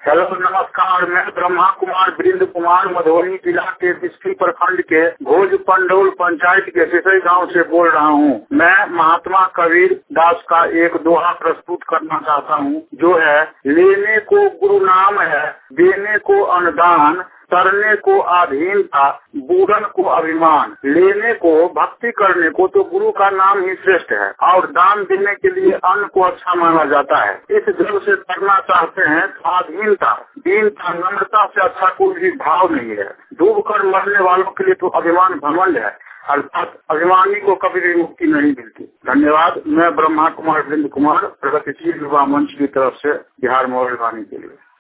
Hello नमस्कार, मैं ब्रह्मा कुमार वृंद कुमार मधुबनी जिला के बिस्फी प्रखंड के भोज पंडोल पंचायत के सिसई गांव से बोल रहा हूं। मैं महात्मा कबीर दास का एक दोहा प्रस्तुत करना चाहता हूं, जो है लेने को गुरु नाम है, देने को अनुदान, करने को अधीनता, बूढ़न को अभिमान। लेने को भक्ति करने को तो गुरु का नाम ही श्रेष्ठ है और दान देने के लिए अन्न को अच्छा माना जाता है। इस जग से करना चाहते हैं तो अधीनता, दीनता, नम्रता से अच्छा कोई भी भाव नहीं है। डूब कर मरने वालों के लिए तो अभिमान घमंड है, अर्थात अभिमानी को कभी भी मुक्ति नहीं मिलती। धन्यवाद। मैं ब्रह्मा कुमार वृंद कुमार प्रगतिशील युवा मंच की तरफ से बिहार मोबाइल वाणी के लिए।